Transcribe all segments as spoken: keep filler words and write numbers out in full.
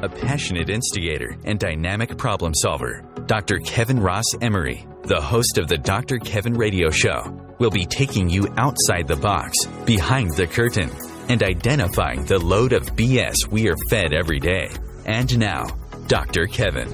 a passionate instigator and dynamic problem solver. Doctor Kevin Ross Emery, the host of the Doctor Kevin Radio Show, will be taking you outside the box, behind the curtain, and identifying the load of B S we are fed every day. And now, Doctor Kevin.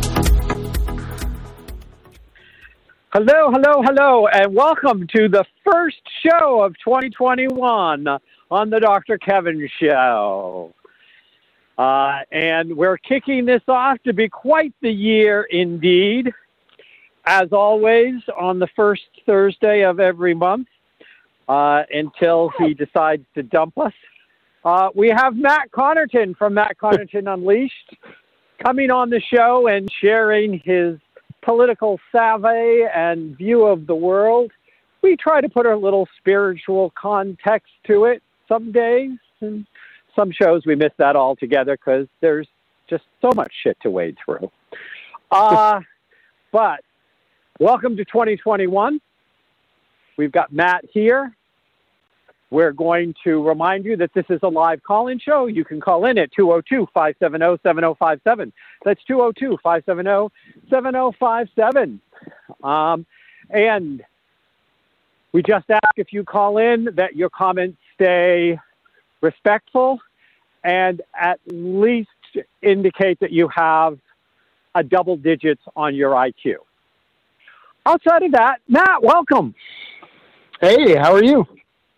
Hello, hello, hello, and welcome to the first show of twenty twenty-one on the Doctor Kevin Show. Uh, and we're kicking this off to be quite the year indeed. As always, on the first Thursday of every month, uh, until he decides to dump us. Uh, we have Matt Connarton from Matt Connarton Unleashed coming on the show and sharing his political savvy and view of the world. We try to put a little spiritual context to it some days, and some shows we miss that altogether because there's just so much shit to wade through. Uh, but welcome to twenty twenty-one. We've got Matt here. We're going to remind you that this is a live call-in show. You can call in at two oh two, five seven oh, seven oh five seven. That's two oh two, five seven oh, seven oh five seven. Um, and we just ask if you call in that your comments stay respectful and at least indicate that you have a double digits on your I Q. Outside of that, Matt, welcome. Hey, how are you?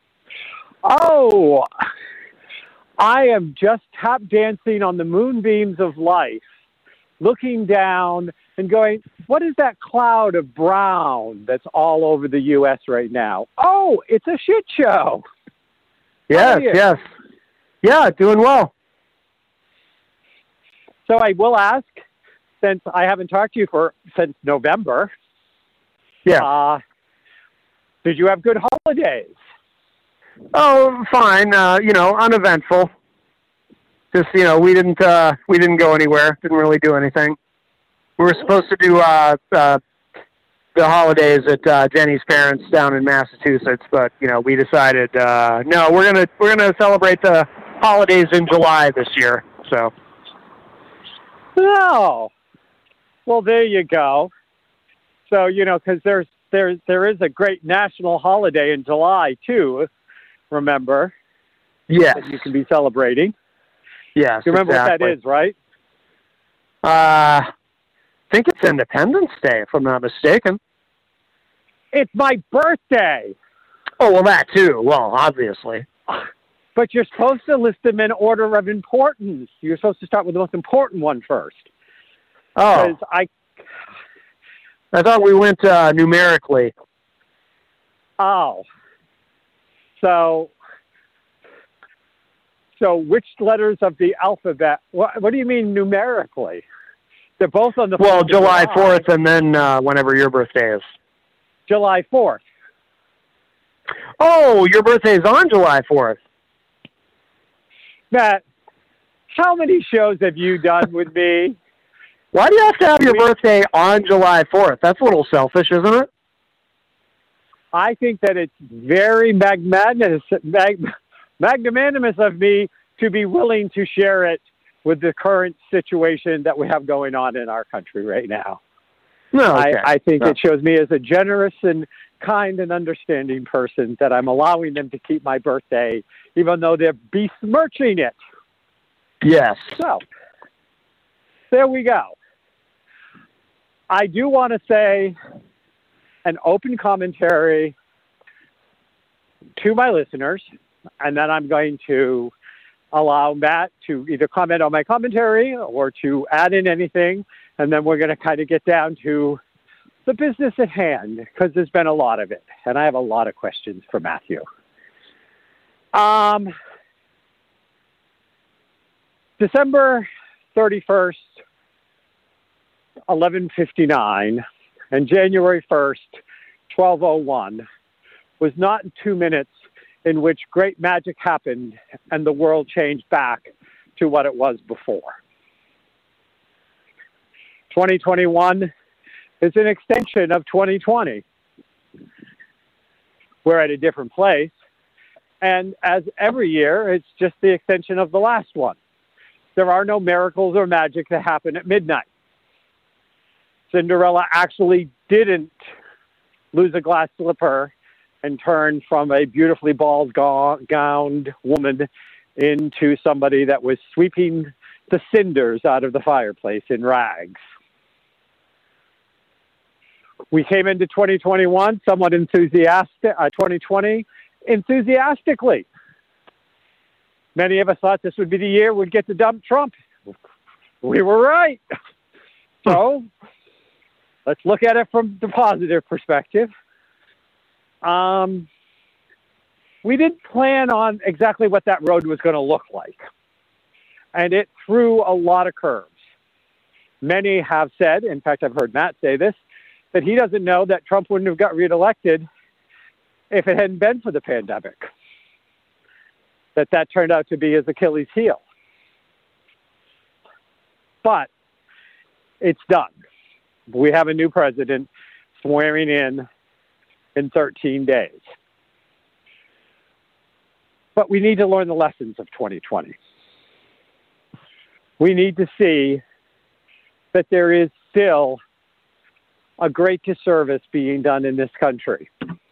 Oh, I am just tap dancing on the moonbeams of life, looking down and going, what is that cloud of brown that's all over the U S right now? Oh, it's a shit show. Yes, yes. Yeah, doing well. So I will ask, since I haven't talked to you for since November, yeah. Uh, did you have good holidays? Oh, fine. Uh, you know, uneventful. Just, you know, we didn't uh, we didn't go anywhere. Didn't really do anything. We were supposed to do uh, uh, the holidays at uh, Jenny's parents down in Massachusetts, but you know, we decided uh, no, we're gonna we're gonna celebrate the holidays in July this year. So. Oh, well, there you go. So you know, because there's there there is a great national holiday in July too. Remember? Yes. That you can be celebrating. Yes. You remember exactly. what that is, right? Uh, I think it's Independence Day, if I'm not mistaken. It's my birthday. Oh, well, that too. Well, obviously. But you're supposed to list them in order of importance. You're supposed to start with the most important one first. Oh. I, I thought we went uh, numerically. Oh. So, so which letters of the alphabet? What, what do you mean numerically? They're both on the. Well, July fourth, and then uh, whenever your birthday is. July fourth. Oh, your birthday is on July fourth. Matt, how many shows have you done with me? Why do you have to have your birthday on July fourth? That's a little selfish, isn't it? I think that it's very magnanimous, mag, magnanimous of me to be willing to share it with the current situation that we have going on in our country right now. No, okay. I, I think no. it shows me as a generous and kind and understanding person that I'm allowing them to keep my birthday, even though they're besmirching it. Yes. So, there we go. I do want to say an open commentary to my listeners, and then I'm going to allow Matt to either comment on my commentary or to add in anything, and then we're going to kind of get down to the business at hand, because there's been a lot of it, and I have a lot of questions for Matthew. Um, December thirty-first, eleven fifty-nine, and January first, twelve oh one, was not two minutes in which great magic happened and the world changed back to what it was before. twenty twenty-one is an extension of twenty twenty. We're at a different place. And as every year, it's just the extension of the last one. there are no miracles or magic that happen at midnight. Cinderella actually didn't lose a glass slipper and turn from a beautifully ball-gowned woman into somebody that was sweeping the cinders out of the fireplace in rags. We came into twenty twenty-one somewhat enthusiastic, uh, twenty twenty enthusiastically. Many of us thought this would be the year we'd get to dump Trump. We were right. So let's look at it from the positive perspective. Um, we didn't plan on exactly what that road was going to look like. And it threw a lot of curves. Many have said, in fact, I've heard Matt say this, that he doesn't know that Trump wouldn't have got reelected if it hadn't been for the pandemic. That that turned out to be his Achilles heel. But it's done. We have a new president swearing in in thirteen days. But we need to learn the lessons of twenty twenty. We need to see that there is still a great disservice being done in this country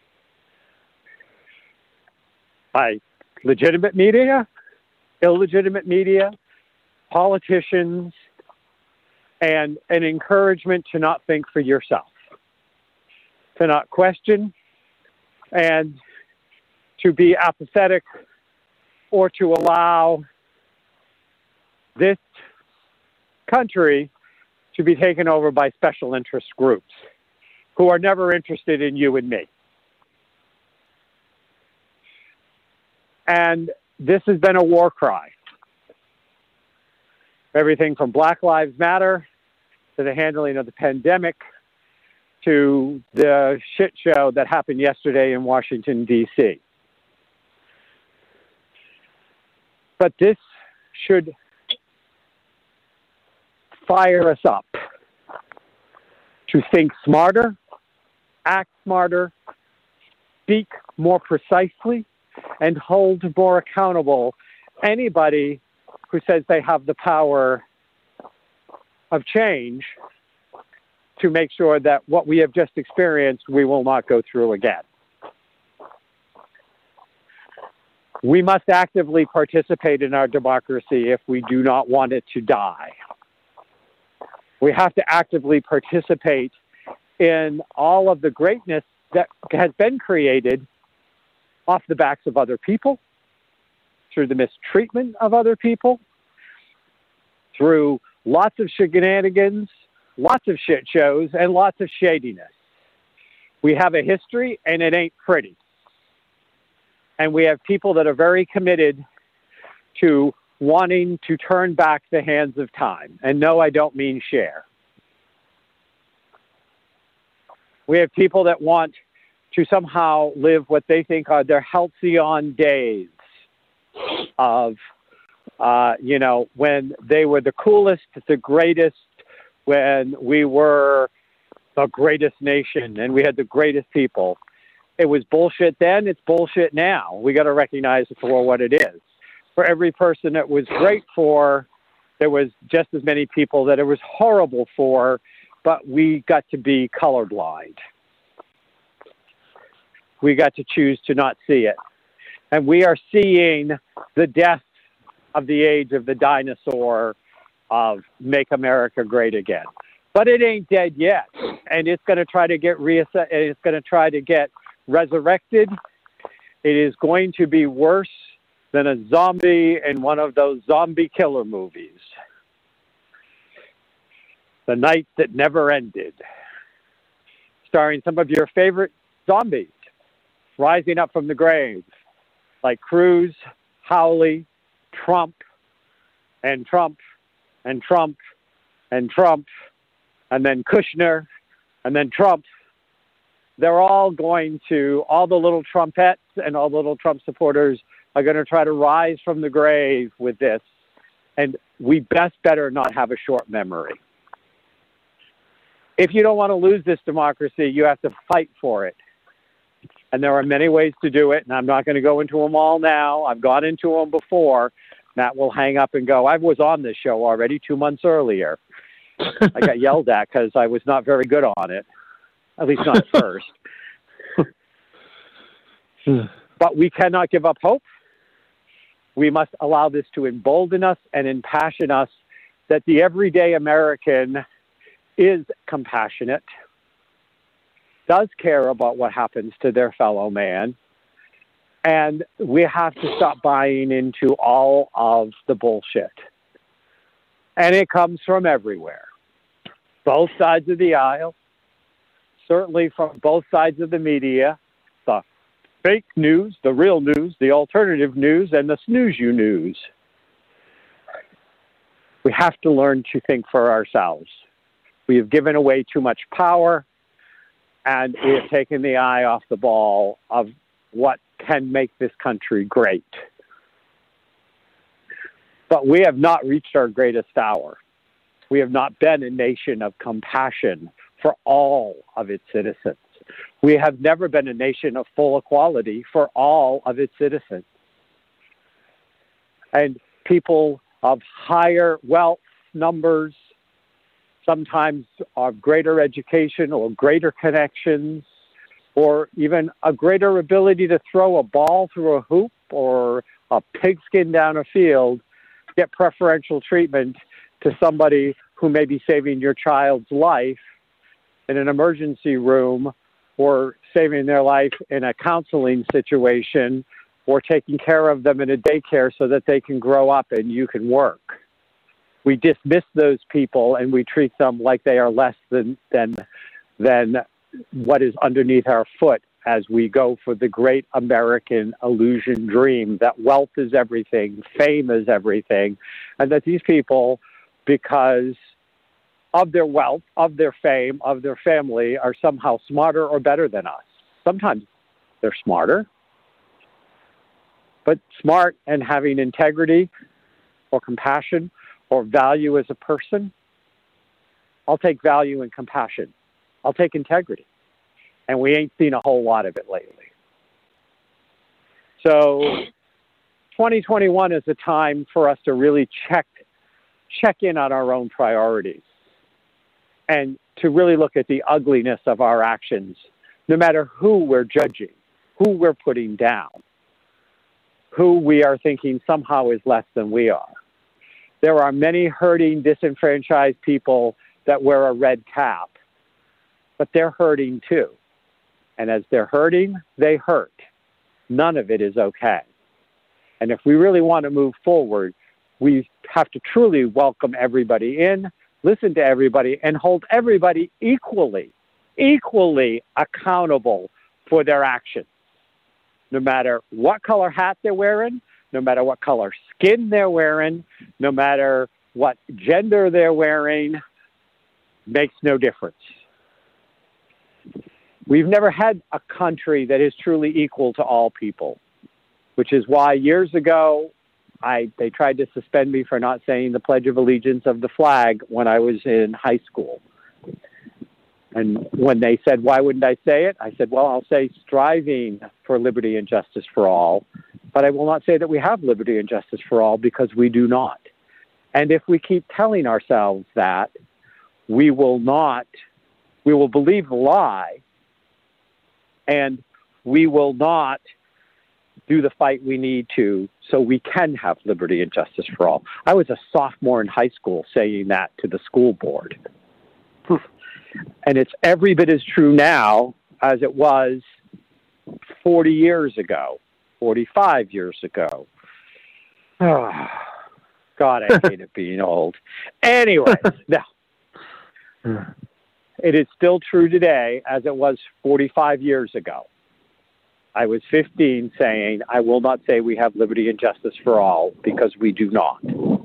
by legitimate media, illegitimate media, politicians, and an encouragement to not think for yourself, to not question, and to be apathetic, or to allow this country to be taken over by special interest groups who are never interested in you and me. And this has been a war cry. Everything from Black Lives Matter to the handling of the pandemic to the shit show that happened yesterday in Washington, D C. But this should fire us up to think smarter, act smarter, speak more precisely, and hold more accountable anybody who says they have the power of change to make sure that what we have just experienced, we will not go through again. We must actively participate in our democracy if we do not want it to die. We have to actively participate in all of the greatness that has been created off the backs of other people, through the mistreatment of other people, through lots of shenanigans, lots of shit shows, and lots of shadiness. We have a history, and it ain't pretty. And we have people that are very committed to wanting to turn back the hands of time. And no, I don't mean Cher. We have people that want to somehow live what they think are their halcyon days of, uh, you know, when they were the coolest, the greatest, when we were the greatest nation and we had the greatest people. It was bullshit then, it's bullshit now. We got to recognize it for what it is. For every person that was great for, there was just as many people that it was horrible for, but we got to be colorblind. We got to choose to not see it. And we are seeing the death of the age of the dinosaur of Make America Great Again. But it ain't dead yet. And it's going to try to get reassessed. It's going to try to get resurrected. It is going to be worse than a zombie in one of those zombie killer movies. The Night That Never Ended. Starring some of your favorite zombies rising up from the grave, like Cruz, Howley, Trump, and Trump, and Trump, and Trump, and then Kushner, and then Trump. They're all going to, all the little Trumpettes and all the little Trump supporters are going to try to rise from the grave with this. And we best better not have a short memory. If you don't want to lose this democracy, you have to fight for it. And there are many ways to do it, and I'm not going to go into them all now. I've gone into them before. Matt will hang up and go, I was on this show already two months earlier. I got yelled at because I was not very good on it, at least not at first. But we cannot give up hope. We must allow this to embolden us and impassion us that the everyday American is compassionate, does care about what happens to their fellow man, and we have to stop buying into all of the bullshit. And it comes from everywhere. Both sides of the aisle, certainly from both sides of the media, the fake news, the real news, the alternative news, and the snooze you news. We have to learn to think for ourselves. We have given away too much power, and we have taken the eye off the ball of what can make this country great. But we have not reached our greatest hour. We have not been a nation of compassion for all of its citizens. We have never been a nation of full equality for all of its citizens. And people of higher wealth numbers, sometimes of greater education or greater connections, or even a greater ability to throw a ball through a hoop or a pigskin down a field, get preferential treatment to somebody who may be saving your child's life in an emergency room, or saving their life in a counseling situation, or taking care of them in a daycare so that they can grow up and you can work. We dismiss those people and we treat them like they are less than than than what is underneath our foot as we go for the great American illusion dream that wealth is everything, fame is everything, and that these people, because of their wealth, of their fame, of their family, are somehow smarter or better than us. Sometimes they're smarter, but smart and having integrity or compassion or value as a person, I'll take value and compassion. I'll take integrity. And we ain't seen a whole lot of it lately. So twenty twenty-one is a time for us to really check check in on our own priorities and to really look at the ugliness of our actions, no matter who we're judging, who we're putting down, who we are thinking somehow is less than we are. There are many hurting, disenfranchised people that wear a red cap, but they're hurting too. And as they're hurting, they hurt. None of it is okay. And if we really want to move forward, we have to truly welcome everybody in, listen to everybody, and hold everybody equally, equally accountable for their actions. No matter what color hat they're wearing, no matter what color skin they're wearing, no matter what gender they're wearing, makes no difference. We've never had a country that is truly equal to all people, which is why years ago, I they tried to suspend me for not saying the Pledge of Allegiance of the flag when I was in high school. And when they said, why wouldn't I say it? I said, well, I'll say striving for liberty and justice for all, but I will not say that we have liberty and justice for all, because we do not. And if we keep telling ourselves that, we will not, we will believe the lie, and we will not do the fight we need to so we can have liberty and justice for all. I was a sophomore in high school saying that to the school board. And it's every bit as true now as it was forty years ago, forty-five years ago. Oh, God, I hate it being old. Anyways, no. It is still true today as it was forty-five years ago. I was fifteen saying, I will not say we have liberty and justice for all, because we do not.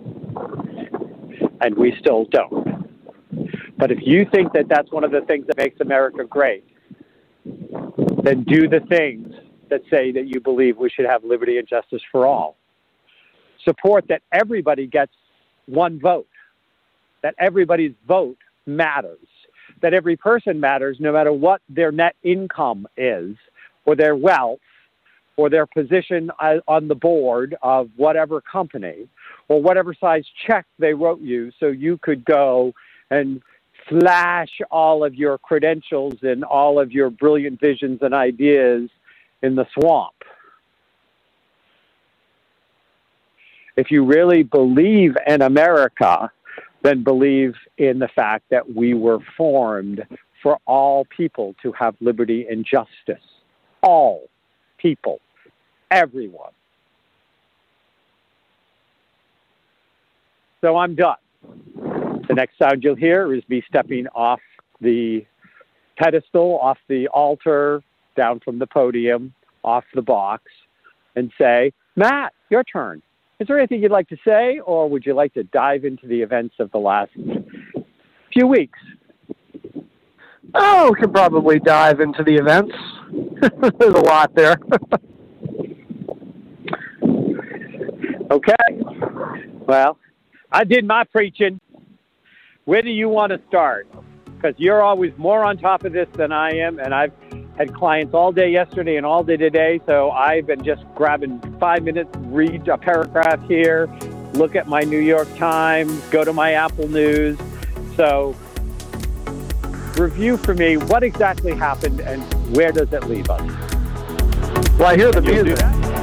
And we still don't. But if you think that that's one of the things that makes America great, then do the things that say that you believe we should have liberty and justice for all. Support that everybody gets one vote, that everybody's vote matters, that every person matters no matter what their net income is, or their wealth, or their position on the board of whatever company or whatever size check they wrote you so you could go and flash all of your credentials and all of your brilliant visions and ideas in the swamp. If you really believe in America, then believe in the fact that we were formed for all people to have liberty and justice. All people, everyone. So I'm done. The next sound you'll hear is me stepping off the pedestal, off the altar, down from the podium, off the box, and say, Matt, your turn. Is there anything you'd like to say, or would you like to dive into the events of the last few weeks? Oh, we could probably dive into the events. There's a lot there. Okay. Well, I did my preaching. Where do you want to start? Because you're always more on top of this than I am, and I've had clients all day yesterday and all day today, so I've been just grabbing five minutes, read a paragraph here, look at my New York Times, go to my Apple News. So review for me what exactly happened and where does it leave us? Well, I hear the music.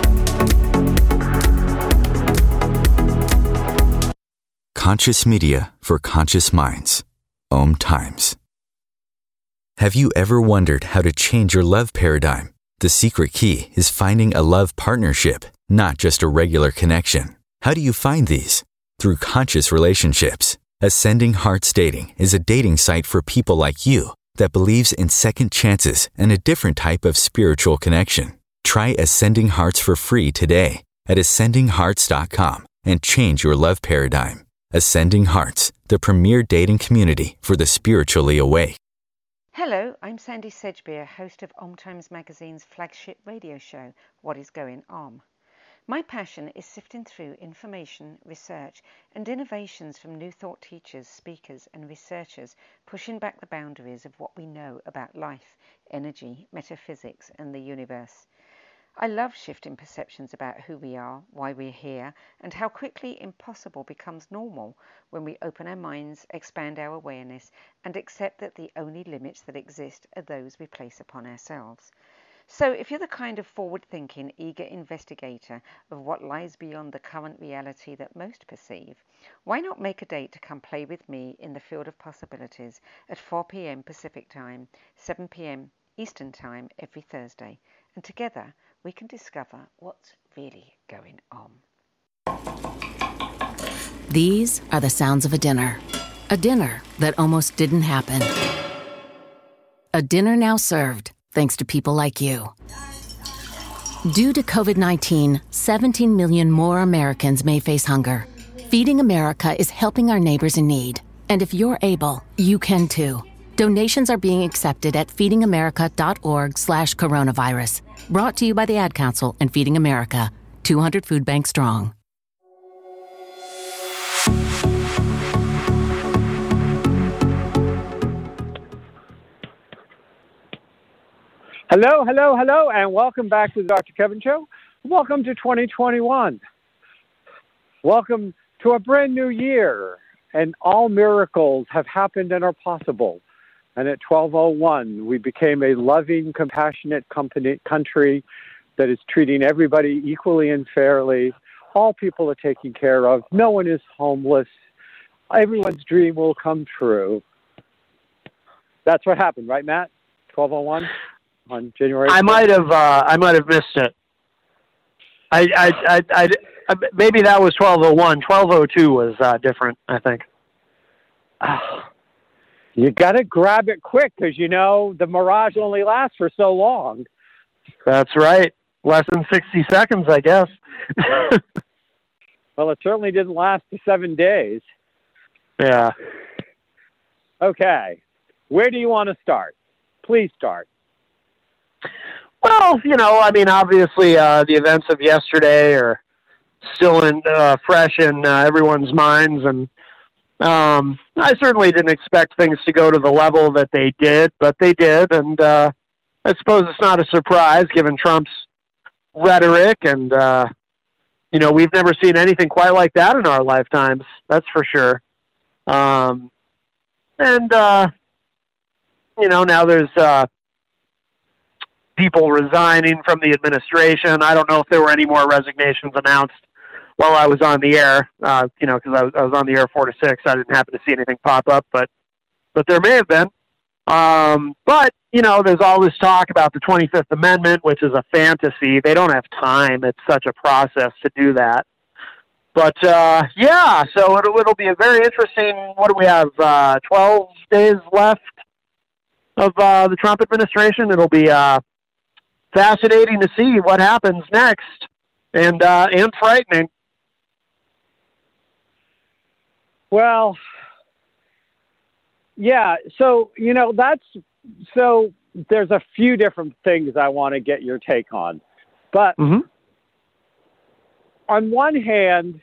Conscious media for conscious minds. Om Times. Have you ever wondered how to change your love paradigm? The secret key is finding a love partnership, not just a regular connection. How do you find these? Through conscious relationships. Ascending Hearts Dating is a dating site for people like you that believes in second chances and a different type of spiritual connection. Try Ascending Hearts for free today at ascending hearts dot com and change your love paradigm. Ascending Hearts, the premier dating community for the spiritually awake. Hello, I'm Sandy Sedgbeer, host of Om Times Magazine's flagship radio show, What is Going Om. My passion is sifting through information, research, and innovations from new thought teachers, speakers, and researchers pushing back the boundaries of what we know about life, energy, metaphysics, and the universe. I love shifting perceptions about who we are, why we're here, and how quickly impossible becomes normal when we open our minds, expand our awareness, and accept that the only limits that exist are those we place upon ourselves. So if you're the kind of forward-thinking, eager investigator of what lies beyond the current reality that most perceive, why not make a date to come play with me in the field of possibilities at four p.m. Pacific Time, seven p.m. Eastern Time every Thursday, and together we can discover what's really going on. These are the sounds of a dinner. A dinner that almost didn't happen. A dinner now served, thanks to people like you. Due to covid nineteen, seventeen million more Americans may face hunger. Feeding America is helping our neighbors in need. And if you're able, you can too. Donations are being accepted at feedingamerica.org slash coronavirus. Brought to you by the Ad Council and Feeding America, two hundred food banks strong. Hello, hello, hello, and welcome back to the Doctor Kevin Show. Welcome to twenty twenty-one. Welcome to a brand new year, and all miracles have happened and are possible. And at twelve oh one, we became a loving, compassionate company, country that is treating everybody equally and fairly. All people are taken care of. No one is homeless. Everyone's dream will come true. That's what happened, right, Matt? twelve oh one on January. I might have. Uh, I might have missed it. I, I, I, I, I maybe that was twelve oh one. twelve oh two was uh, different, I think. You got to grab it quick because, you know, the mirage only lasts for so long. That's right. Less than sixty seconds, I guess. Well, it certainly didn't last for seven days. Yeah. Okay. Where do you want to start? Please start. Well, you know, I mean, obviously uh, the events of yesterday are still in uh, fresh in uh, everyone's minds, and um, I certainly didn't expect things to go to the level that they did, but they did, and uh, I suppose it's not a surprise given Trump's rhetoric, and uh, you know, we've never seen anything quite like that in our lifetimes. That's for sure. Um, and uh, you know, now there's uh, people resigning from the administration. I don't know if there were any more resignations announced while I was on the air. Uh, you know, because I was, I was on the air four to six. I didn't happen to see anything pop up, but but there may have been. Um, but, you know, there's all this talk about the twenty-fifth Amendment, which is a fantasy. They don't have time. It's such a process to do that. But, uh, yeah, so it'll, it'll be a very interesting, what do we have, uh, twelve days left of uh, the Trump administration. It'll be uh, fascinating to see what happens next, and, uh, and frightening. Well... Yeah, so, you know, that's, so there's a few different things I want to get your take on. But mm-hmm. on one hand,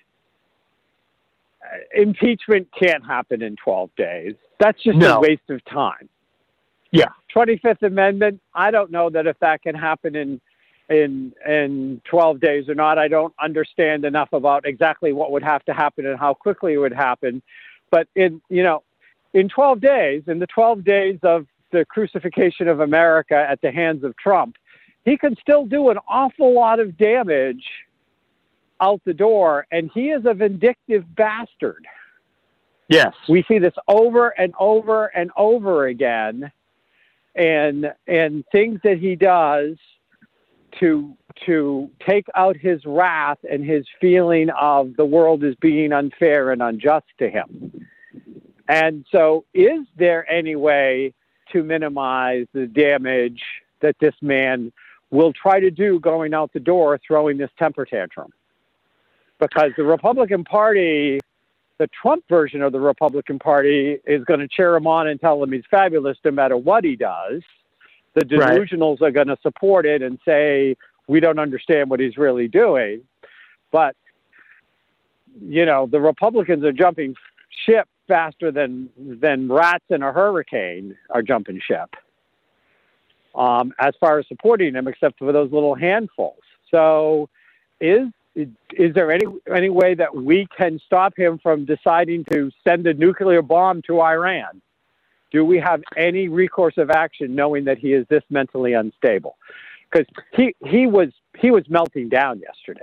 impeachment can't happen in twelve days. That's just no. a waste of time. Yeah. twenty-fifth Amendment, I don't know that if that can happen in in in twelve days or not. I don't understand enough about exactly what would have to happen and how quickly it would happen. But in, you know, in twelve days, in the twelve days of the crucifixion of America at the hands of Trump, he can still do an awful lot of damage out the door, and he is a vindictive bastard. Yes. We see this over and over and over again, and and things that he does to to take out his wrath and his feeling of the world is being unfair and unjust to him. And so is there any way to minimize the damage that this man will try to do going out the door, throwing this temper tantrum? Because the Republican Party, the Trump version of the Republican Party, is going to cheer him on and tell him he's fabulous no matter what he does. The delusionals right. are going to support it and say, we don't understand what he's really doing. But, you know, the Republicans are jumping ship faster than than rats in a hurricane are jumping ship um, as far as supporting him, except for those little handfuls. So is is there any any way that we can stop him from deciding to send a nuclear bomb to Iran? Do we have any recourse of action knowing that he is this mentally unstable? Because he, he was he was melting down yesterday.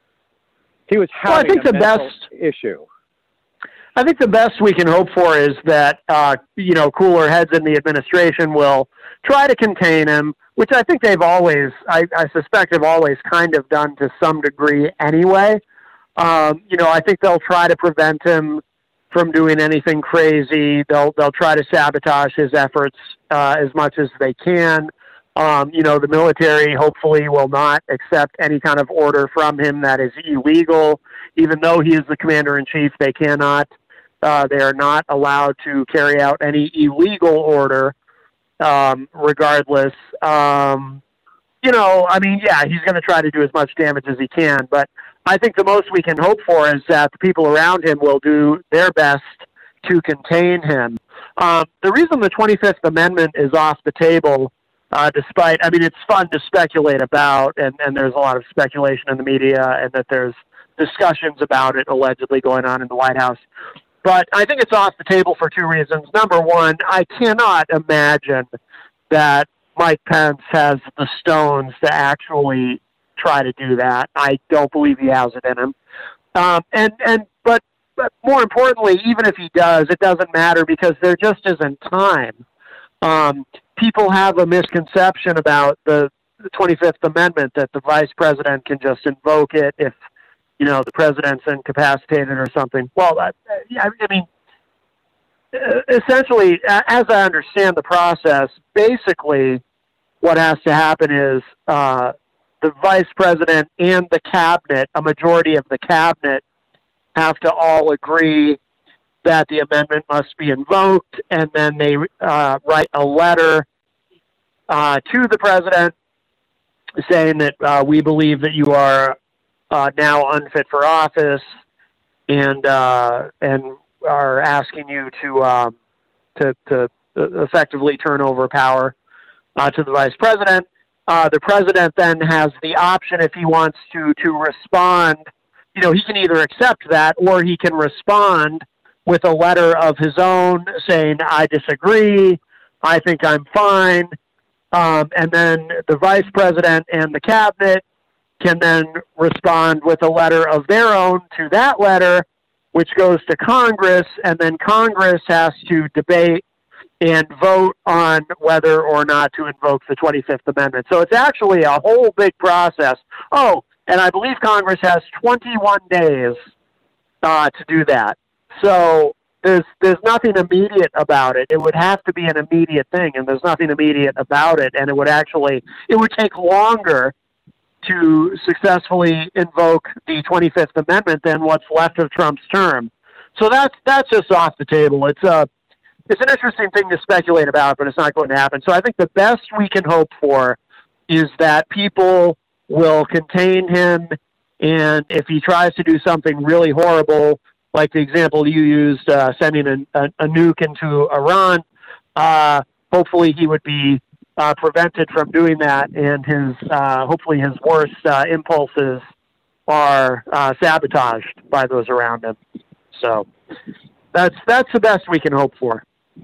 He was having well, I think a the mental best issue. I think the best we can hope for is that, uh, you know, cooler heads in the administration will try to contain him, which I think they've always, I, I suspect have always kind of done to some degree anyway. Um, you know, I think they'll try to prevent him from doing anything crazy. They'll, they'll try to sabotage his efforts uh, as much as they can. Um, you know, the military hopefully will not accept any kind of order from him that is illegal. Even though he is the commander-in-chief, they cannot. Uh, they are not allowed to carry out any illegal order, um, regardless. Um, you know, I mean, yeah, he's going to try to do as much damage as he can, but I think the most we can hope for is that the people around him will do their best to contain him. Um, the reason the twenty-fifth Amendment is off the table, uh, despite, I mean, it's fun to speculate about, and, and there's a lot of speculation in the media, and that there's discussions about it allegedly going on in the White House. But I think it's off the table for two reasons. Number one, I cannot imagine that Mike Pence has the stones to actually try to do that. I don't believe he has it in him. Um, and, and, but, but more importantly, even if he does, it doesn't matter because there just isn't time. Um, people have a misconception about the, the twenty-fifth Amendment that the vice president can just invoke it if, you know, the president's incapacitated or something. Well, I, I mean, essentially, as I understand the process, basically what has to happen is uh, the vice president and the cabinet, a majority of the cabinet, have to all agree that the amendment must be invoked, and then they uh, write a letter uh, to the president saying that uh, we believe that you are Uh, now unfit for office, and uh, and are asking you to um, to to effectively turn over power uh, to the vice president. uh, the president then has the option, if he wants to, to respond. You know, he can either accept that or he can respond with a letter of his own saying, I disagree, I think I'm fine. Um, and then the vice president and the cabinet can then respond with a letter of their own to that letter, which goes to Congress, and then Congress has to debate and vote on whether or not to invoke the twenty-fifth Amendment. So it's actually a whole big process. Oh, and I believe Congress has twenty-one days uh, to do that. So there's there's nothing immediate about it. It would have to be an immediate thing, and there's nothing immediate about it. And it would actually, it would take longer to successfully invoke the twenty-fifth Amendment than what's left of Trump's term. So that's that's just off the table. It's a it's an interesting thing to speculate about, but it's not going to happen. So I think the best we can hope for is that people will contain him, and if he tries to do something really horrible, like the example you used, uh, sending a, a, a nuke into Iran, uh, hopefully he would be uh, prevented from doing that, and his uh, hopefully his worst uh, impulses are uh, sabotaged by those around him. So that's that's the best we can hope for.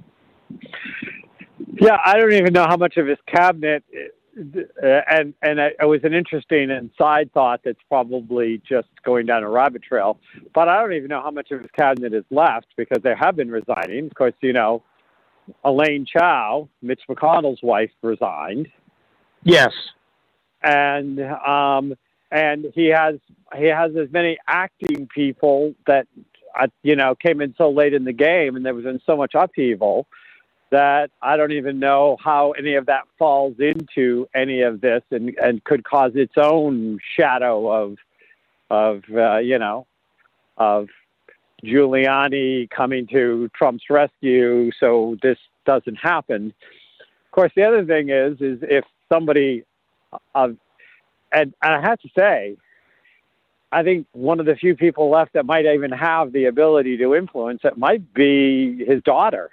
Yeah, I don't even know how much of his cabinet, uh, and and it was an interesting and side thought that's probably just going down a rabbit trail, but I don't even know how much of his cabinet is left because they have been resigning. Of course, you know, Elaine Chao, Mitch McConnell's wife, resigned. Yes. And um, and he has he has as many acting people that, uh, you know, came in so late in the game, and there was in so much upheaval that I don't even know how any of that falls into any of this, and, and could cause its own shadow of, of uh, you know, of Giuliani coming to Trump's rescue so this doesn't happen. Of course, the other thing is, is if somebody, uh, and, and I have to say, I think one of the few people left that might even have the ability to influence it might be his daughter.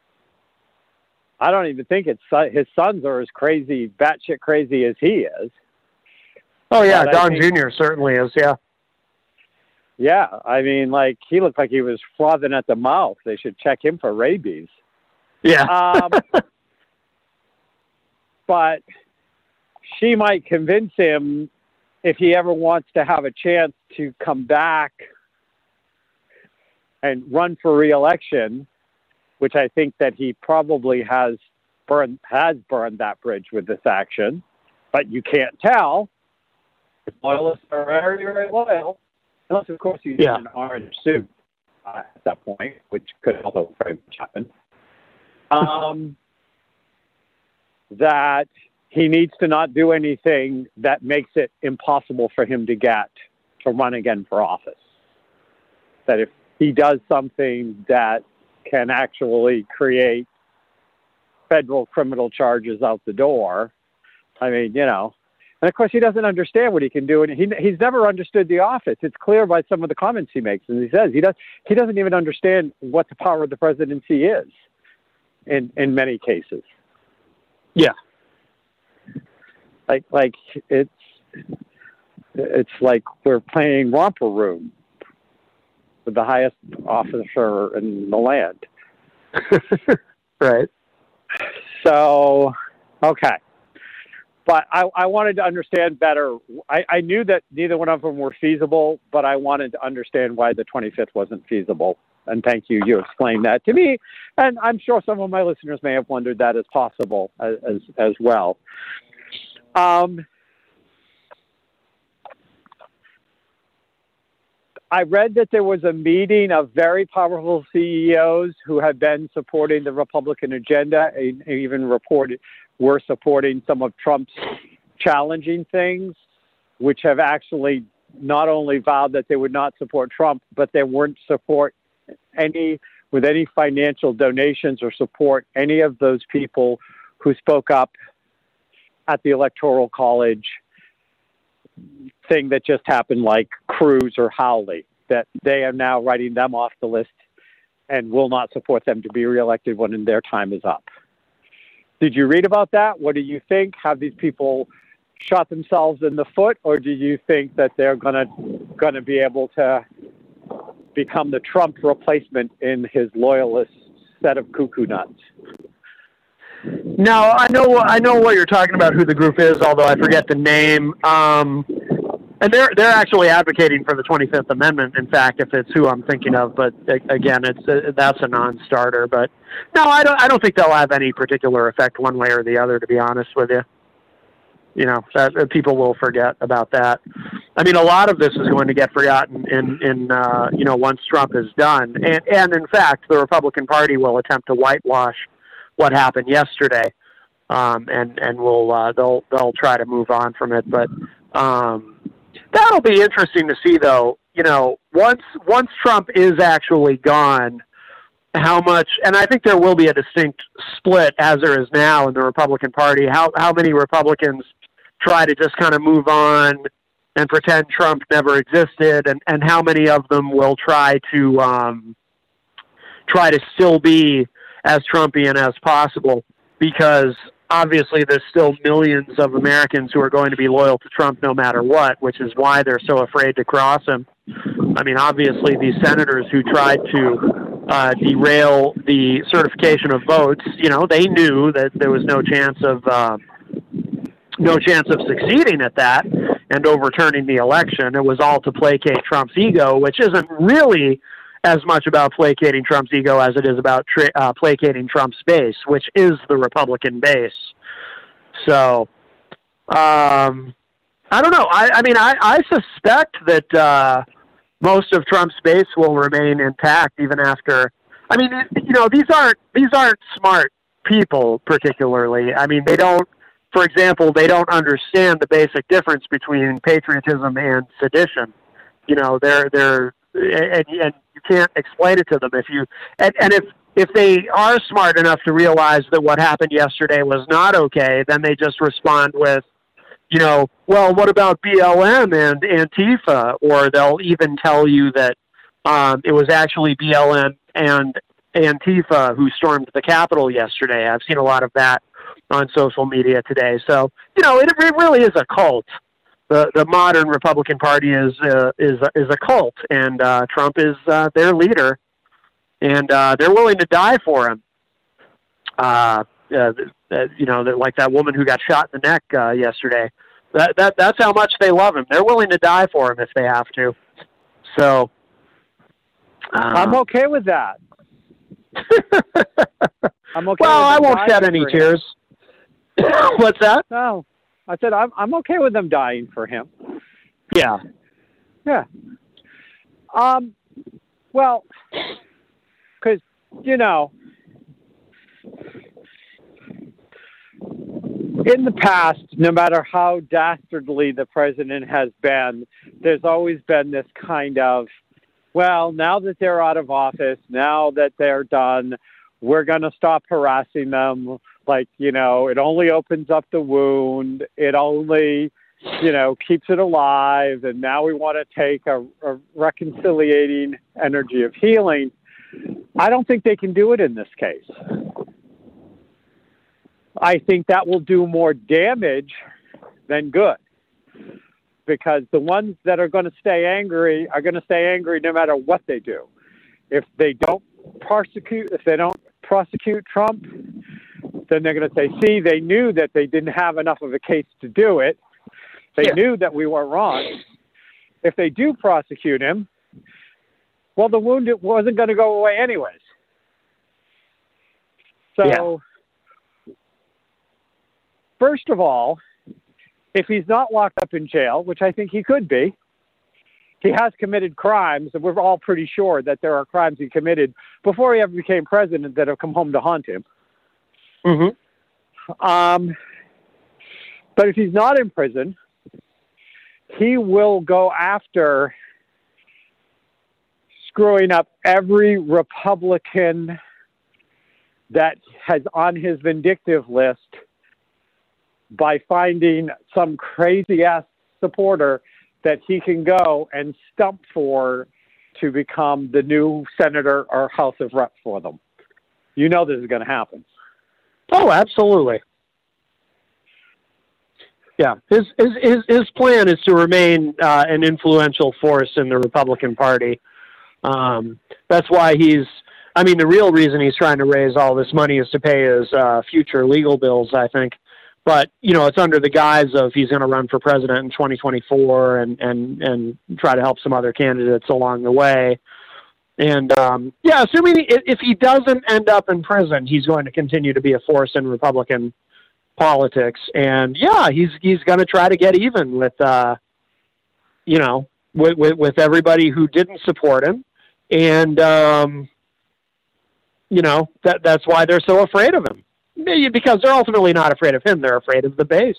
I don't even think it's his sons are as crazy, batshit crazy as he is. Oh yeah, but Don think, Junior certainly is. Yeah. Yeah, I mean, like he looked like he was frothing at the mouth. They should check him for rabies. Yeah. um, but she might convince him if he ever wants to have a chance to come back and run for re-election, which I think that he probably has burned has burned that bridge with this action, but you can't tell. Loyalists are very, very loyal, unless, of course, he's yeah. in an orange suit uh, at that point, which could also very much happen. Um, that he needs to not do anything that makes it impossible for him to get to run again for office. That if he does something that can actually create federal criminal charges out the door. I mean, you know, and of course he doesn't understand what he can do, and he he's never understood the office. It's clear by some of the comments he makes, and he says he does he doesn't even understand what the power of the presidency is in in many cases. Yeah, like like it's it's like we're playing romper room with the highest officer in the land. Right. So, okay. But I, I wanted to understand better. I, I knew that neither one of them were feasible, but I wanted to understand why the twenty-fifth wasn't feasible. And thank you. You explained that to me. And I'm sure some of my listeners may have wondered that as possible as, as, as well. Um, I read that there was a meeting of very powerful C E Os who had been supporting the Republican agenda and even reported were supporting some of Trump's challenging things, which have actually not only vowed that they would not support Trump, but they wouldn't support any with any financial donations or support any of those people who spoke up at the Electoral College thing that just happened, like Cruz or Hawley, that they are now writing them off the list and will not support them to be reelected when their time is up. Did you read about that? What do you think? Have these people shot themselves in the foot, or do you think that they're gonna gonna be able to become the Trump replacement in his loyalist set of cuckoo nuts? No, I know I know what you're talking about, who the group is, although I forget the name. Um, and they're they're actually advocating for the twenty-fifth Amendment, in fact, if it's who I'm thinking of. But again, it's a, that's a non-starter. But no, I don't I don't think they'll have any particular effect one way or the other, to be honest with you. You know, that, that people will forget about that. I mean, a lot of this is going to get forgotten in, in uh, you know, once Trump is done. And, and in fact, the Republican Party will attempt to whitewash what happened yesterday. Um, and, and we'll, uh, they'll, they'll try to move on from it. But, um, that'll be interesting to see, though. You know, once, once Trump is actually gone, how much, and I think there will be a distinct split, as there is now in the Republican Party, how, how many Republicans try to just kind of move on and pretend Trump never existed, and, and how many of them will try to um, try to still be as Trumpian as possible, because obviously there's still millions of Americans who are going to be loyal to Trump no matter what, which is why they're so afraid to cross him. I mean, obviously these senators who tried to uh, derail the certification of votes, you know, they knew that there was no chance of uh, no chance of succeeding at that and overturning the election. It was all to placate Trump's ego, which isn't really as much about placating Trump's ego as it is about tra- uh, placating Trump's base, which is the Republican base. So, um, I don't know. I, I mean, I, I suspect that uh, most of Trump's base will remain intact even after. I mean, you know, these aren't these aren't smart people particularly. I mean, they don't. For example, they don't understand the basic difference between patriotism and sedition. You know, they're they're and, and you can't explain it to them if you and, and if if they are smart enough to realize that what happened yesterday was not okay, then they just respond with, you know, well, what about B L M and Antifa? Or they'll even tell you that um, it was actually B L M and Antifa who stormed the Capitol yesterday. I've seen a lot of that on social media today. So, you know, it, it really is a cult. The the modern Republican Party is uh, is is a cult, and uh, Trump is uh, their leader, and uh, they're willing to die for him. Uh, uh, you know, like that woman who got shot in the neck uh, yesterday. That that that's how much they love him. They're willing to die for him if they have to. So, uh, I'm okay with that. I'm okay. Well, I with won't shed any tears. What's that? No, I said I'm I'm okay with them dying for him. Yeah, yeah. Um, well, because you know, in the past, no matter how dastardly the president has been, there's always been this kind of, well, now that they're out of office, now that they're done, we're going to stop harassing them. Like, you know, it only opens up the wound. It only, you know, keeps it alive. And now we want to take a, a reconciliating energy of healing. I don't think they can do it in this case. I think that will do more damage than good, because the ones that are going to stay angry are going to stay angry no matter what they do. If they don't prosecute, if they don't prosecute Trump, then they're going to say, see, they knew that they didn't have enough of a case to do it. They yeah. knew that we were wrong. If they do prosecute him, well, the wound wasn't going to go away anyways. So, yeah. First of all, if he's not locked up in jail, which I think he could be, he has committed crimes, and we're all pretty sure that there are crimes he committed before he ever became president that have come home to haunt him. Mm-hmm. Um, but if he's not in prison, he will go after screwing up every Republican that has on his vindictive list by finding some crazy-ass supporter that he can go and stump for to become the new senator or House of Reps for them. You know this is going to happen. Oh, absolutely. Yeah, his his his, his plan is to remain uh, an influential force in the Republican Party. Um, that's why he's. I mean, the real reason he's trying to raise all this money is to pay his uh, future legal bills, I think. But you know, it's under the guise of he's going to run for president in twenty twenty-four and and and try to help some other candidates along the way. And um, yeah, assuming if, if he doesn't end up in prison, he's going to continue to be a force in Republican politics. And yeah, he's he's going to try to get even with, uh, you know, with, with with everybody who didn't support him. And um, you know that that's why they're so afraid of him, because they're ultimately not afraid of him; they're afraid of the base.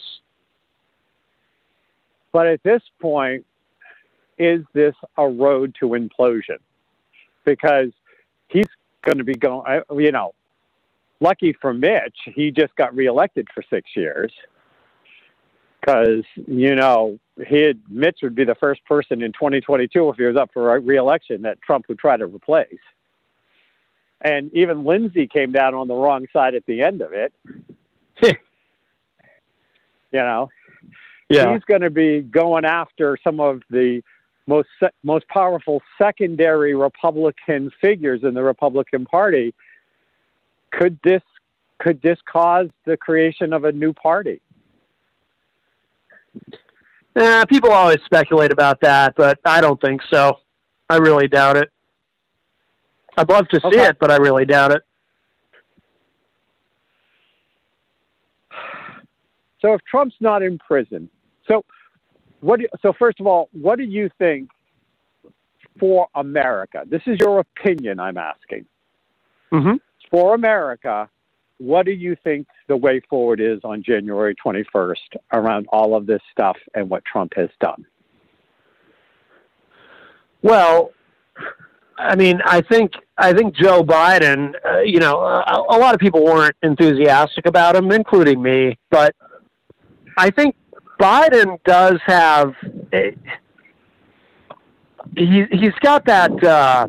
But at this point, is this a road to implosion? Because he's going to be going, you know, lucky for Mitch, he just got reelected for six years. Because, you know, he'd, Mitch would be the first person in twenty twenty-two, if he was up for reelection, that Trump would try to replace. And even Lindsey came down on the wrong side at the end of it. You know, yeah. He's going to be going after some of the most most powerful secondary Republican figures in the Republican Party. Could this could this cause the creation of a new party? Yeah, people always speculate about that, but I don't think so. I really doubt it. I'd love to see okay. it, but I really doubt it. So if Trump's not in prison, so what? Do, so first of all, what do you think for America? This is your opinion, I'm asking. Mm-hmm. For America, what do you think the way forward is on January twenty-first around all of this stuff and what Trump has done? Well, I mean, I think I think Joe Biden, uh, you know, a, a lot of people weren't enthusiastic about him, including me, but I think Biden does have a, he he's got that uh,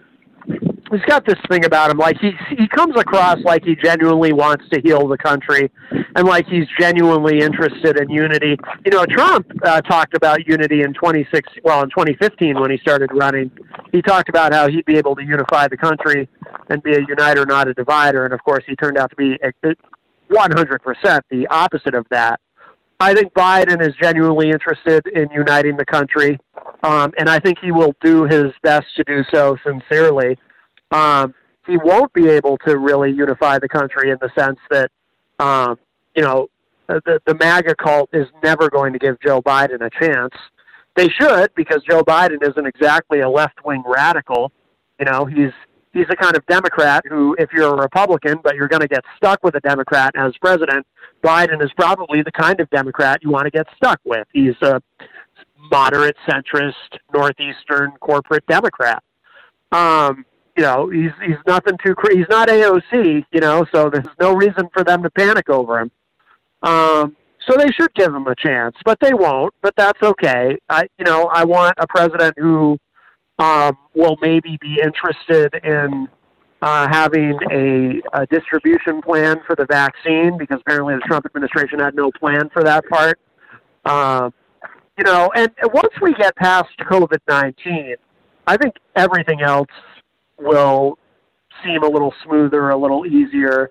he's got this thing about him, like he he comes across like he genuinely wants to heal the country, and like he's genuinely interested in unity. You know, Trump uh, talked about unity in twenty-six, well, in twenty fifteen when he started running. He talked about how he'd be able to unify the country and be a uniter, not a divider. And of course, he turned out to be one hundred percent the opposite of that. I think Biden is genuinely interested in uniting the country, um, and I think he will do his best to do so sincerely. Um, he won't be able to really unify the country in the sense that, um, you know, the, the MAGA cult is never going to give Joe Biden a chance. They should, because Joe Biden isn't exactly a left-wing radical. You know, he's he's the kind of Democrat who, if you're a Republican, but you're going to get stuck with a Democrat as president, Biden is probably the kind of Democrat you want to get stuck with. He's a moderate, centrist, northeastern corporate Democrat. Um, you know, he's he's nothing too crazy. He's not A O C, you know, so there's no reason for them to panic over him. Um, so they should give him a chance, but they won't. But that's okay. I, you know, I want a president who um, will maybe be interested in uh, having a, a distribution plan for the vaccine, because apparently the Trump administration had no plan for that part. Um, you know, and once we get past COVID nineteen, I think everything else will seem a little smoother, a little easier.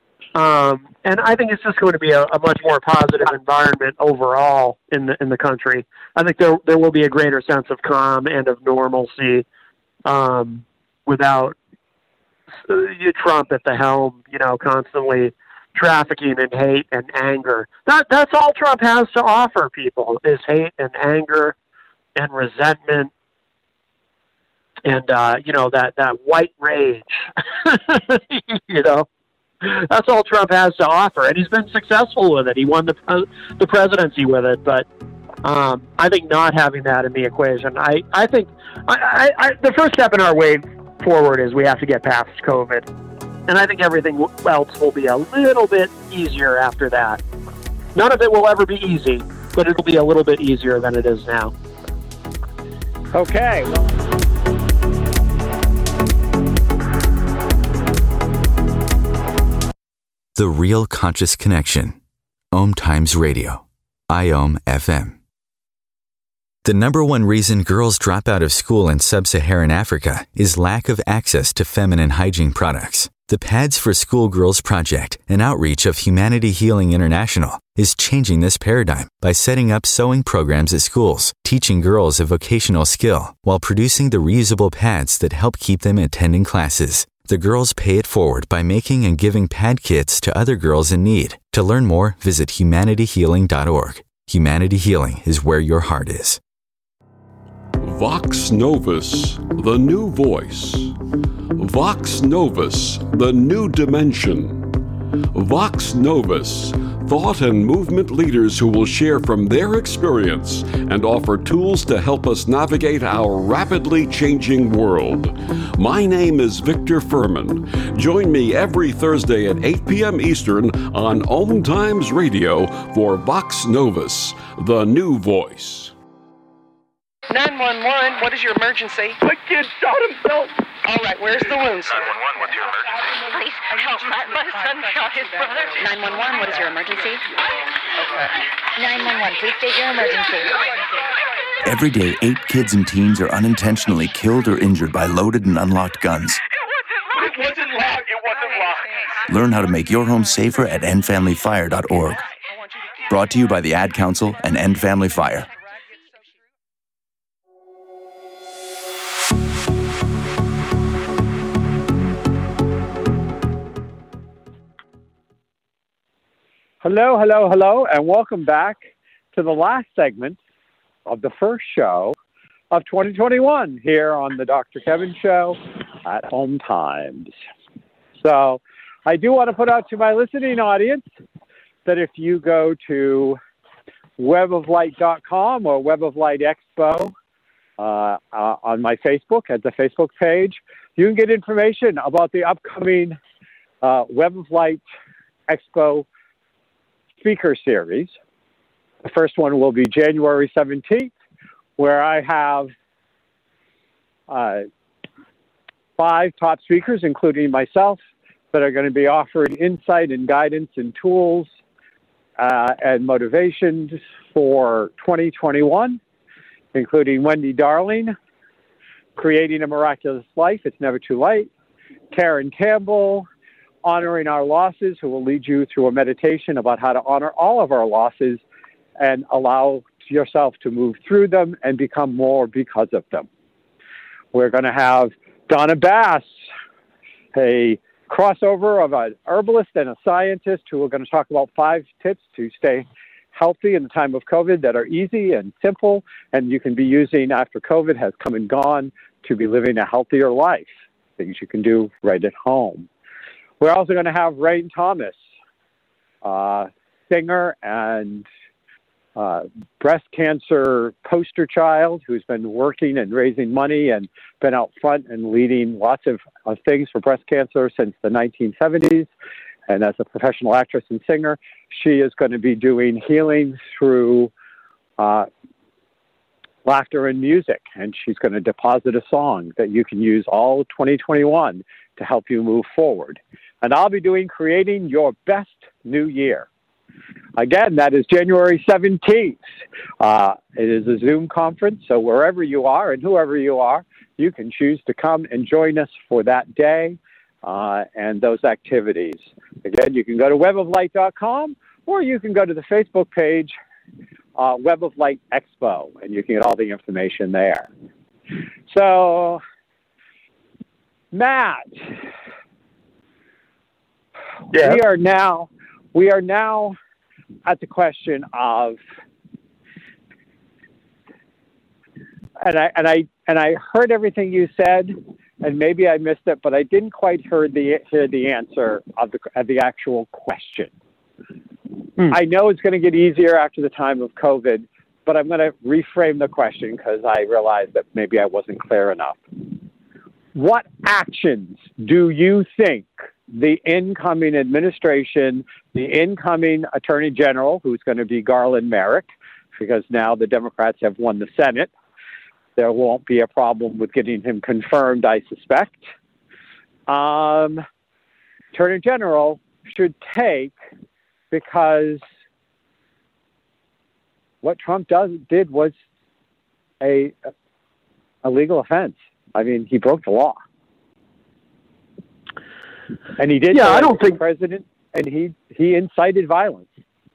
Um, and I think it's just going to be a, a much more positive environment overall in the in the country. I think there there will be a greater sense of calm and of normalcy um, without uh, Trump at the helm, you know, constantly trafficking in hate and anger. That that's all Trump has to offer people, is hate and anger and resentment. And, uh, you know, that, that white rage, you know, that's all Trump has to offer. And he's been successful with it. He won the uh, the presidency with it. But um, I think not having that in the equation, I, I think I, I, I, the first step in our way forward is we have to get past COVID. And I think everything else will be a little bit easier after that. None of it will ever be easy, but it'll be a little bit easier than it is now. Okay. The real conscious connection. Om Times Radio. I O M F M. The number one reason girls drop out of school in sub-Saharan Africa is lack of access to feminine hygiene products. The Pads for Schoolgirls Project, an outreach of Humanity Healing International, is changing this paradigm by setting up sewing programs at schools, teaching girls a vocational skill, while producing the reusable pads that help keep them attending classes. The girls pay it forward by making and giving pad kits to other girls in need. To learn more, visit humanity healing dot org. Humanity Healing is where your heart is. Vox Novus, the new voice. Vox Novus, the new dimension. Vox Novus, thought and movement leaders who will share from their experience and offer tools to help us navigate our rapidly changing world. My name is Victor Furman. Join me every Thursday at eight p.m. Eastern on Om Times Radio for Vox Novus, the new voice. nine one one, what is your emergency? My kid shot himself. All right, where's the wound, sir? nine one one, what's your emergency? Please help. My, my son shot his brother. nine one one, what is your emergency? Okay. nine one one, please state your emergency. Every day, eight kids and teens are unintentionally killed or injured by loaded and unlocked guns. It wasn't locked. It wasn't locked. Learn how to make your home safer at end family fire dot org. Brought to you by the Ad Council and End Family Fire. Hello, hello, hello, and welcome back to the last segment of the first show of twenty twenty-one here on the Doctor Kevin Show at Home Times. So I do want to put out to my listening audience that if you go to web of light dot com or Web of Light Expo uh, uh, on my Facebook, at the Facebook page, you can get information about the upcoming uh, Web of Light Expo speaker series. The first one will be January seventeenth, where I have uh, five top speakers, including myself, that are going to be offering insight and guidance and tools uh, and motivations for twenty twenty-one, including Wendy Darling, Creating a Miraculous Life, It's Never Too Late, Karen Campbell, Honoring Our Losses, who will lead you through a meditation about how to honor all of our losses and allow yourself to move through them and become more because of them. We're going to have Donna Bass, a crossover of an herbalist and a scientist, who are going to talk about five tips to stay healthy in the time of COVID that are easy and simple, and you can be using after COVID has come and gone to be living a healthier life, things you can do right at home. We're also going to have Rain Thomas, uh, singer and uh, breast cancer poster child, who's been working and raising money and been out front and leading lots of, of things for breast cancer since the nineteen seventies. And as a professional actress and singer, she is going to be doing healing through uh, laughter and music. And she's going to deposit a song that you can use all twenty twenty-one to help you move forward. And I'll be doing Creating Your Best New Year. Again, that is January seventeenth. Uh, it is a Zoom conference, so wherever you are and whoever you are, you can choose to come and join us for that day uh, and those activities. Again, you can go to web of light dot com or you can go to the Facebook page, uh, Web of Light Expo, and you can get all the information there. So, Matt, yeah. we are now we are now at the question of, and I and I and I heard everything you said, and maybe I missed it, but I didn't quite hear the hear the answer of the of the actual question. Hmm. I know it's going to get easier after the time of COVID, but I'm going to reframe the question because I realized that maybe I wasn't clear enough. What actions do you think the incoming administration, the incoming Attorney General, who's going to be Garland Merrick, because now the Democrats have won the Senate, there won't be a problem with getting him confirmed, I suspect. Um, Attorney General, should take, because what Trump does did was a a legal offense. I mean, he broke the law, and he did. Yeah, I don't think president, and he he incited violence.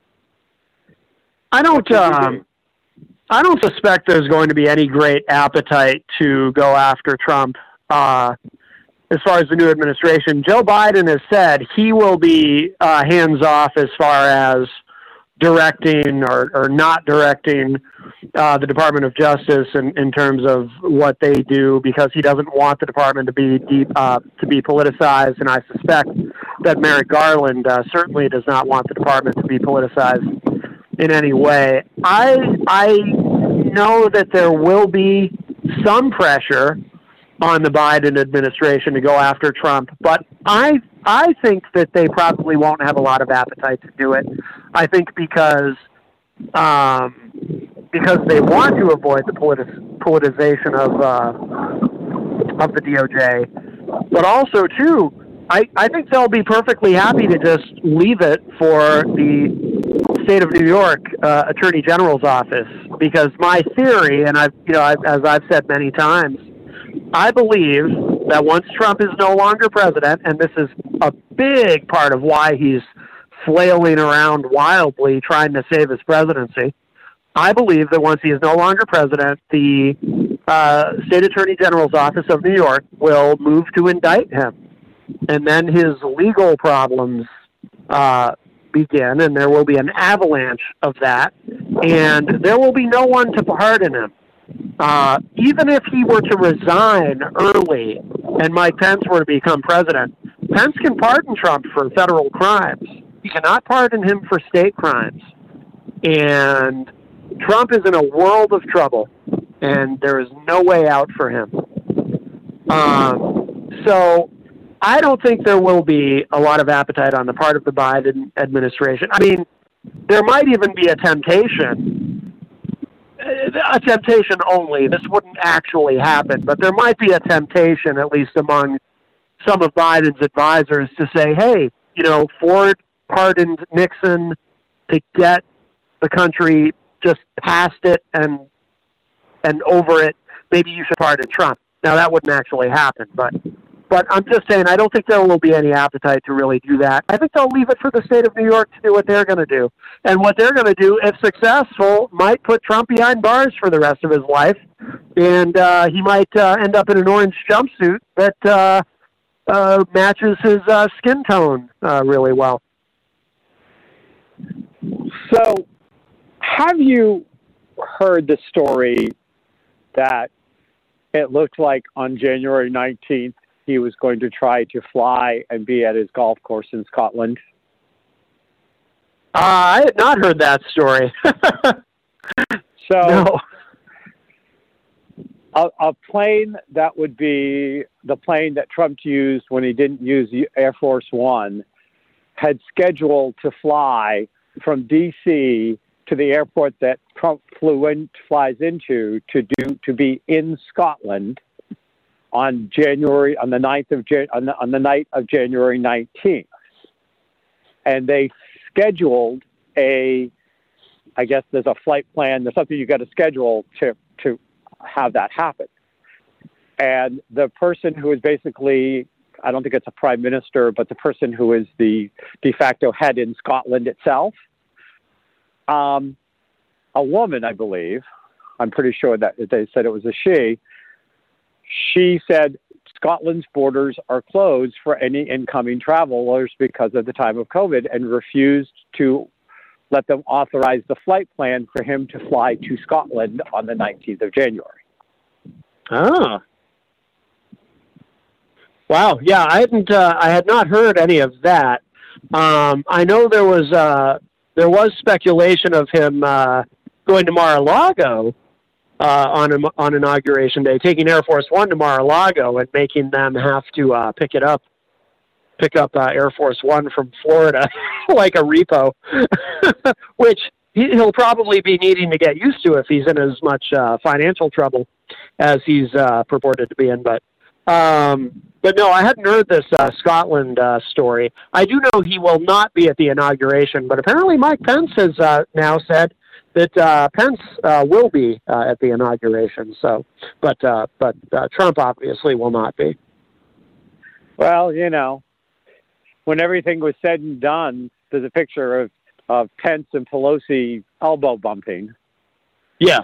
I don't. Um, I don't suspect there's going to be any great appetite to go after Trump uh, as far as the new administration. Joe Biden has said he will be uh, hands off as far as directing or, or not directing uh, the Department of Justice in, in terms of what they do, because he doesn't want the department to be deep, uh, to be politicized. And I suspect that Merrick Garland uh, certainly does not want the department to be politicized in any way. I I know that there will be some pressure on the Biden administration to go after Trump, but I I think that they probably won't have a lot of appetite to do it. I think because um, because they want to avoid the politi- politicization of uh, of the D O J, but also too, I, I think they'll be perfectly happy to just leave it for the state of New York uh, Attorney General's office, because my theory, and I've you know I've, as I've said many times, I believe that once Trump is no longer president, and this is a big part of why he's flailing around wildly trying to save his presidency, I believe that once he is no longer president, the uh, State Attorney General's office of New York will move to indict him, and then his legal problems uh, begin, and there will be an avalanche of that, and there will be no one to pardon him. Uh, even if he were to resign early and Mike Pence were to become president, Pence can pardon Trump for federal crimes. He cannot pardon him for state crimes. And Trump is in a world of trouble, and there is no way out for him. Um, so I don't think there will be a lot of appetite on the part of the Biden administration. I mean, there might even be a temptation, a temptation only. This wouldn't actually happen, but there might be a temptation, at least among some of Biden's advisors, to say, hey, you know, Ford pardoned Nixon to get the country just past it and and over it. Maybe you should pardon Trump. Now, that wouldn't actually happen, but but I'm just saying I don't think there will be any appetite to really do that. I think they'll leave it for the state of New York to do what they're going to do. And what they're going to do, if successful, might put Trump behind bars for the rest of his life, and uh, he might uh, end up in an orange jumpsuit that uh, uh, matches his uh, skin tone uh, really well. So, have you heard the story that it looked like on January nineteenth he was going to try to fly and be at his golf course in Scotland? Uh, I had not heard that story. so, no. a, a plane that would be the plane that Trump used when he didn't use Air Force One had scheduled to fly from D C to the airport that Trump flew in, flies into to do to be in Scotland on January on the ninth of Jan, on the, on the night of January nineteenth, and they scheduled a. I guess there's a flight plan. There's something you got to schedule to to have that happen, and the person who is basically. I don't think it's a prime minister, but the person who is the de facto head in Scotland itself, um, a woman, I believe, I'm pretty sure that they said it was a she, she said Scotland's borders are closed for any incoming travelers because of the time of COVID, and refused to let them authorize the flight plan for him to fly to Scotland on the nineteenth of January. Oh. Wow. Yeah, I hadn't. Uh, I had not heard any of that. Um, I know there was uh, there was speculation of him uh, going to Mar-a-Lago uh, on a, on Inauguration Day, taking Air Force One to Mar-a-Lago and making them have to uh, pick it up, pick up uh, Air Force One from Florida like a repo, which he'll probably be needing to get used to if he's in as much uh, financial trouble as he's uh, purported to be in. But. Um, but no, I hadn't heard this uh, Scotland uh, story. I do know he will not be at the inauguration, but apparently Mike Pence has uh, now said that uh, Pence uh, will be uh, at the inauguration. So, but uh, but uh, Trump obviously will not be. Well, you know, when everything was said and done, there's a picture of, of Pence and Pelosi elbow bumping. Yes.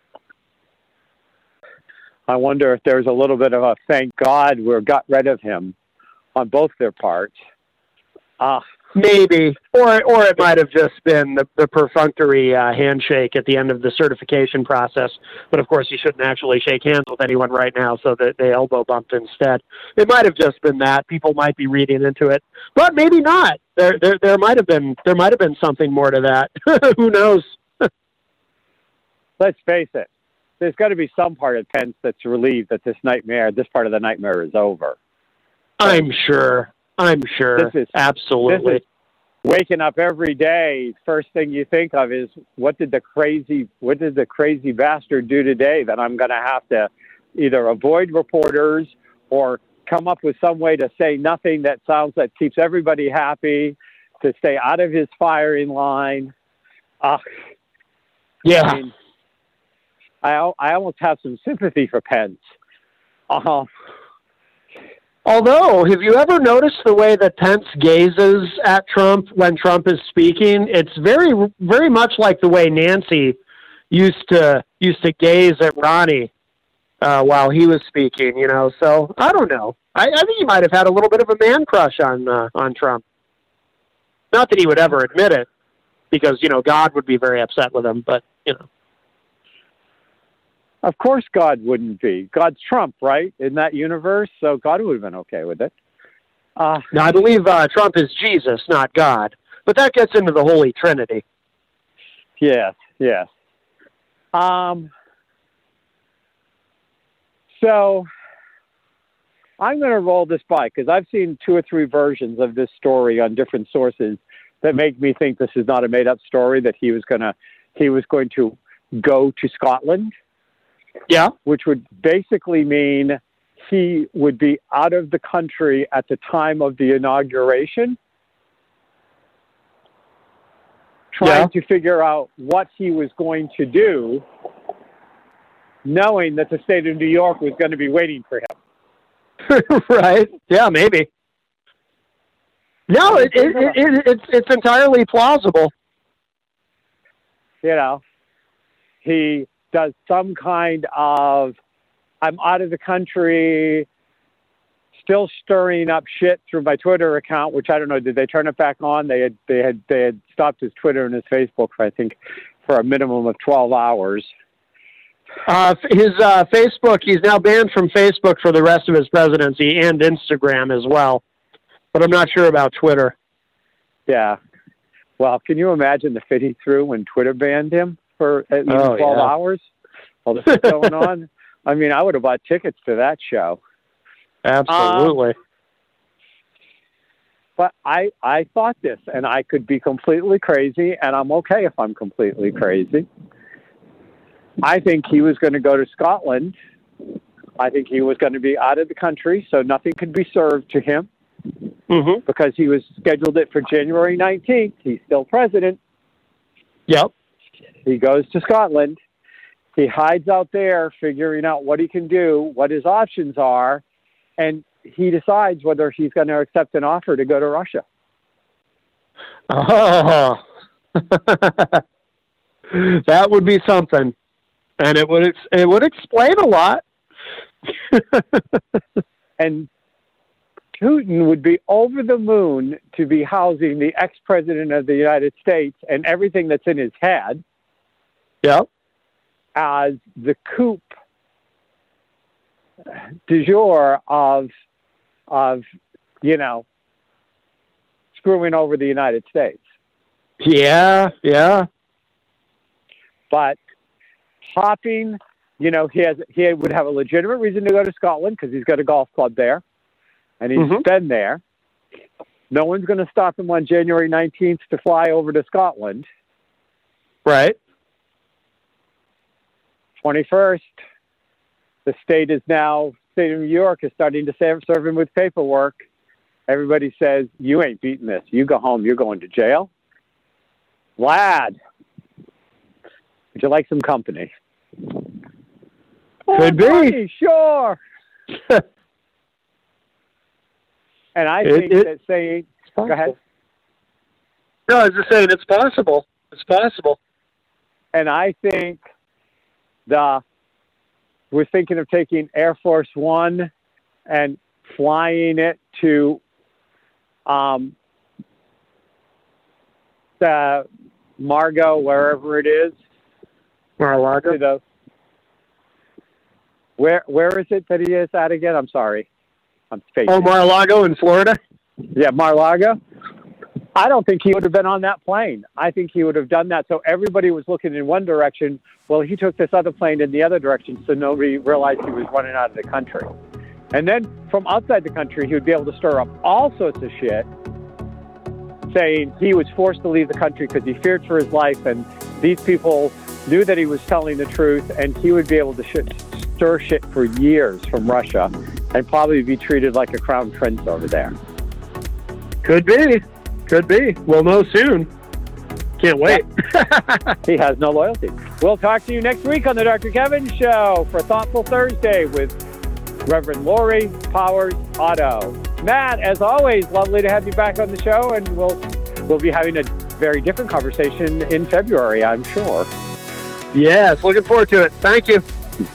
I wonder if there's a little bit of a thank God we got rid of him on both their parts. Uh, Maybe. Or or it might have just been the, the perfunctory uh, handshake at the end of the certification process. But, of course, you shouldn't actually shake hands with anyone right now, so that they elbow bumped instead. It might have just been that. People might be reading into it. But maybe not. There there, there might have been there might have been something more to that. Who knows? Let's face it. There's got to be some part of Pence that's relieved that this nightmare, this part of the nightmare is over. I'm sure. I'm sure. This is, Absolutely. This is waking up every day, first thing you think of is, what did the crazy, what did the crazy bastard do today that I'm going to have to either avoid reporters or come up with some way to say nothing that sounds that keeps everybody happy, to stay out of his firing line. Uh, yeah. I mean, I, I almost have some sympathy for Pence. Uh, Although, have you ever noticed the way that Pence gazes at Trump when Trump is speaking? It's very, very much like the way Nancy used to used to gaze at Ronnie uh, while he was speaking. You know, so I don't know. I, I think he might have had a little bit of a man crush on uh, on Trump. Not that he would ever admit it, because you know God would be very upset with him. But you know. Of course God wouldn't be. God's Trump, right, in that universe, so God would have been okay with it. Uh, now, I believe uh, Trump is Jesus, not God, but that gets into the Holy Trinity. Yes, yes. Um, so I'm going to roll this by, because I've seen two or three versions of this story on different sources that make me think this is not a made-up story, that he was going to he was going to go to Scotland. Yeah. Which would basically mean he would be out of the country at the time of the inauguration, trying yeah. to figure out what he was going to do, knowing that the state of New York was going to be waiting for him. Right. Yeah, maybe. No, it, it, it, it, it's, it's entirely plausible. You know, he does some kind of, I'm out of the country, still stirring up shit through my Twitter account, which I don't know, did they turn it back on? They had they had they had stopped his Twitter and his Facebook, I think, for a minimum of twelve hours. Uh, his uh, Facebook, he's now banned from Facebook for the rest of his presidency, and Instagram as well. But I'm not sure about Twitter. Yeah. Well, can you imagine the fit he threw when Twitter banned him for at least oh, twelve yeah. hours while this is going on? I mean, I would have bought tickets to that show. Absolutely. Um, but I, I thought this, and I could be completely crazy, and I'm okay if I'm completely crazy. I think he was going to go to Scotland. I think he was going to be out of the country, so nothing could be served to him. Mm-hmm. Because he was scheduled it for January nineteenth. He's still president. Yep. He goes to Scotland. He hides out there, figuring out what he can do, what his options are, and he decides whether he's going to accept an offer to go to Russia. Oh, that would be something, and it would ex- it would explain a lot. And Putin would be over the moon to be housing the ex-president of the United States and everything that's in his head. Yep. As the coup du jour of, of, you know, screwing over the United States. Yeah, yeah. But hopping, you know, he has he would have a legitimate reason to go to Scotland because he's got a golf club there, and he's mm-hmm. been there. No one's going to stop him on January nineteenth to fly over to Scotland. Right. twenty-first, the state is now upstate of New York is starting to serve, serve him with paperwork. Everybody says, you ain't beating this. You go home. You're going to jail. Vlad, would you like some company? Could oh, be. Funny, sure. And I it, think it, that saying, go ahead. No, I was just saying it's possible. It's possible. And I think the we're thinking of taking Air Force One and flying it to um, the Margo, wherever it is. Mar-a-Lago? To the, where where is it that he is at again? I'm sorry. I'm spacing. Oh, Mar-a-Lago in Florida? Yeah, Mar-a-Lago. I don't think he would have been on that plane. I think he would have done that. So everybody was looking in one direction. Well, he took this other plane in the other direction, so nobody realized he was running out of the country. And then from outside the country, he would be able to stir up all sorts of shit, saying he was forced to leave the country because he feared for his life, and these people knew that he was telling the truth, and he would be able to sh- stir shit for years from Russia and probably be treated like a crown prince over there. Could be. Could be. We'll know soon. Can't wait. He has no loyalty. We'll talk to you next week on the Doctor Kevin Show for Thoughtful Thursday with Reverend Lori Powers Otto. Matt, as always, lovely to have you back on the show, and we'll we'll be having a very different conversation in February, I'm sure. Yes, looking forward to it. Thank you.